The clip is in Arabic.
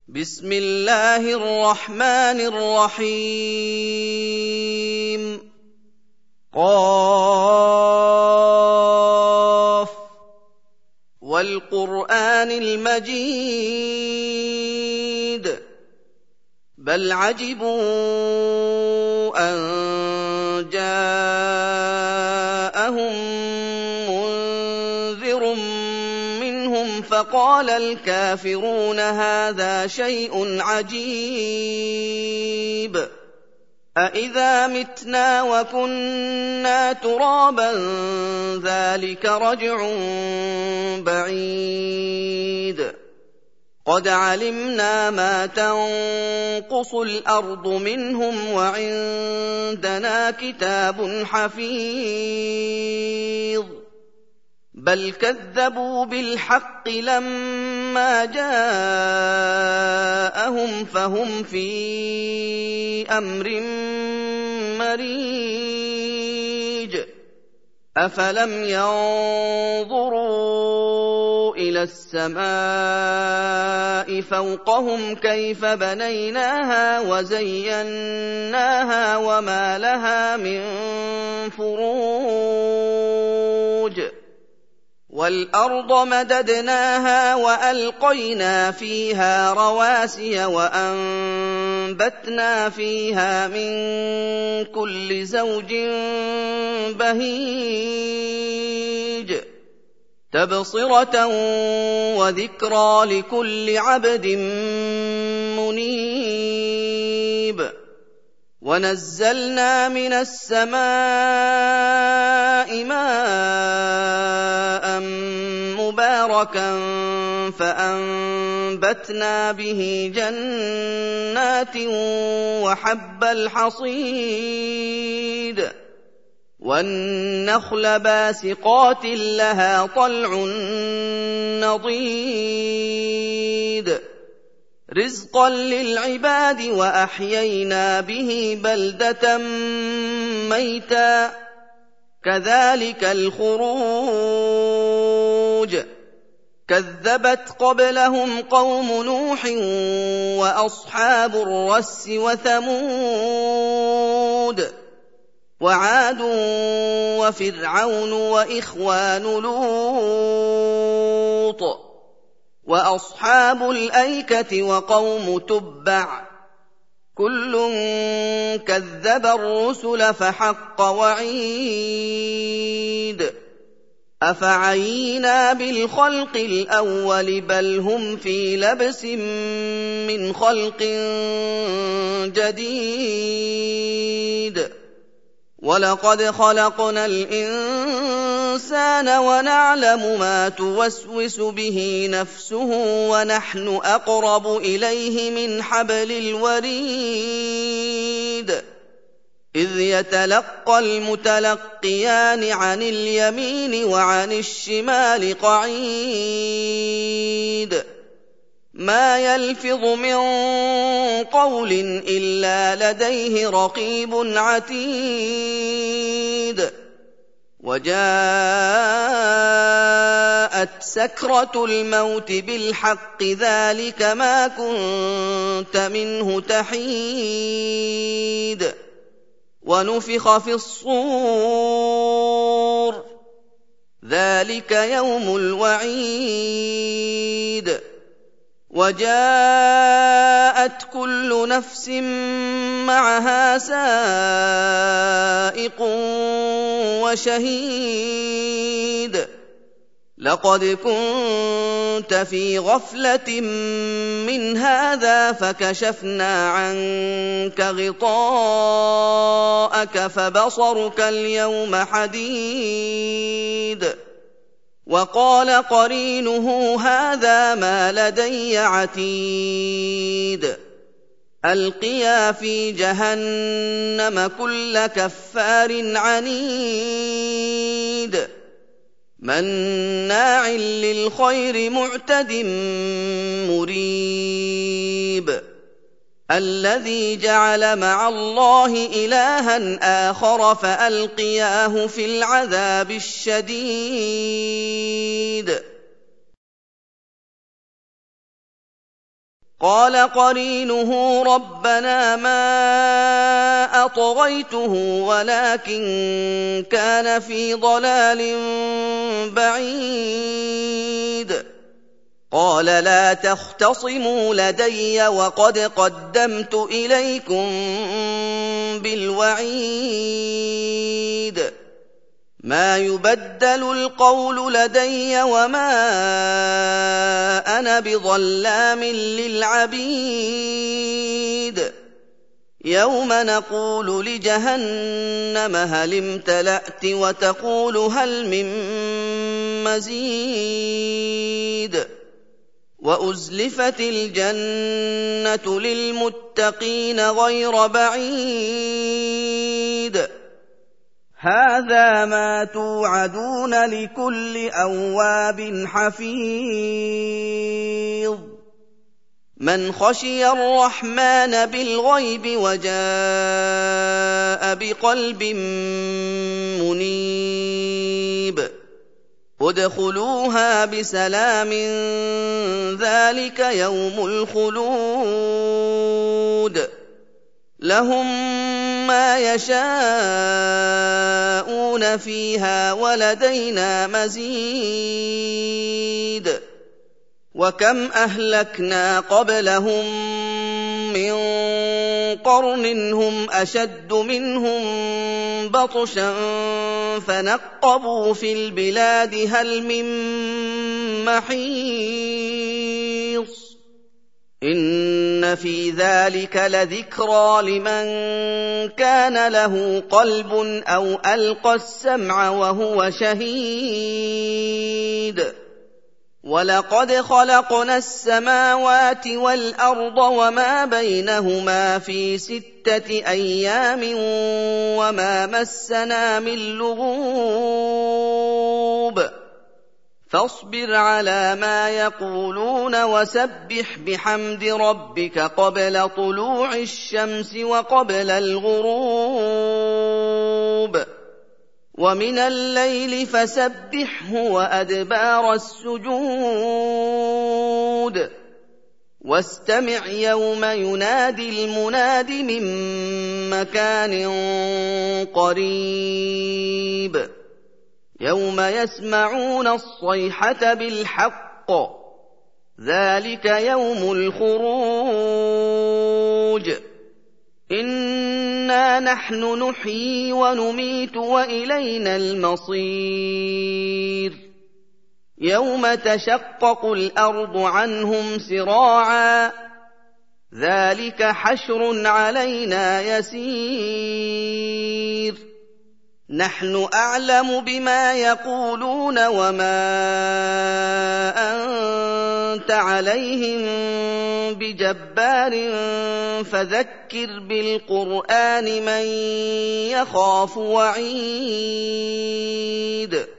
بسم الله الرحمن الرحيم قاف والقرآن المجيد بل عجبوا أن جاءهم منذر منهم فقال الكافرون هذا شيء عجيب أإذا متنا وكنا ترابا ذلك رجع بعيد قد علمنا ما تنقص الأرض منهم وعندنا كتاب حفيظ بل كذبوا بالحق لما جاءهم فهم في أمر مريج أفلم ينظروا إلى السماء فوقهم كيف بنيناها وزيناها وما لها من فروج والأرض مددناها وألقينا فيها رواسي وأنبتنا فيها من كل زوج بهيج تبصرة وذكرى لكل عبد منيب ونزلنا من السماء ماء مباركا فأنبتنا به جنات وحب الحصيد والنخل باسقات لها طلع نضيد رزقا للعباد وأحيينا به بلدة ميتا كذلك الخروج كذبت قبلهم قوم نوح وأصحاب الرس وثمود وعاد وفرعون وإخوان لوط وأصحاب الأيكة وقوم تبع كل كذب الرسل فحق وعيد أفعينا بالخلق الأول بل هم في لبس من خلق جديد ولقد خلقنا الإنسان ونعلم ما توسوس به نفسه ونحن أقرب إليه من حبل الوريد إذ يتلقى المتلقيان عن اليمين وعن الشمال قعيد ما يلفظ من قول إلا لديه رقيب عتيد وجاءت سكرة الموت بالحق ذلك ما كنت منه تحيد ونفخ في الصور ذلك يوم الوعيد وجاءت كل نفس معها سائق وشهيد لقد كنت في غفلة من هذا فكشفنا عنك غطاءك فبصرك اليوم حديد وقال قرينه هذا ما لدي عتيد ألقيا في جهنم كل كفار عنيد مناع للخير معتد مريب الذي جعل مع الله إلها آخر فألقياه في العذاب الشديد قال قرينه ربنا ما أطغيته ولكن كان في ضلال بعيد. قال لا تختصموا لدي وقد قدمت إليكم بالوعيد. ما يبدل القول لدي وما أنا بظلام للعبيد. يوم نقول لجهنم هل امتلأت وتقول هل من مزيد. وأزلفت الجنة للمتقين غير بعيد. هذا ما توعدون لكل أواب حفيظ. من خشي الرحمن بالغيب وجاء بقلب منيب. ادخلوها بسلام ذلك يوم الخلود. لهم ما يشاءون فيها ولدينا مزيد. وكم أهلكنا قبلهم من قرن هم أشد منهم بطشا فنقبوا في البلاد هل من محيص. إن في ذلك لذكرى لمن كان له قلب أو ألقى السمع وهو شهيد. ولقد خلقنا السماوات والأرض وما بينهما في 6 أيام وما مسنا من لغوب. فاصبر على ما يقولون وسبح بحمد ربك قبل طلوع الشمس وقبل الغروب. ومن الليل فسبحه وأدبار السجود. واستمع يوم ينادي المناد من مكان قريب. يوم يسمعون الصيحة بالحق ذلك يوم الخروج. إنا نحن نحيي ونميت وإلينا المصير. يوم تشقق الأرض عنهم سراعا ذلك حشر علينا يسير. نحن أعلم بما يقولون وما أنت عليهم بجبار فذكر بالقرآن من يخاف وعيد.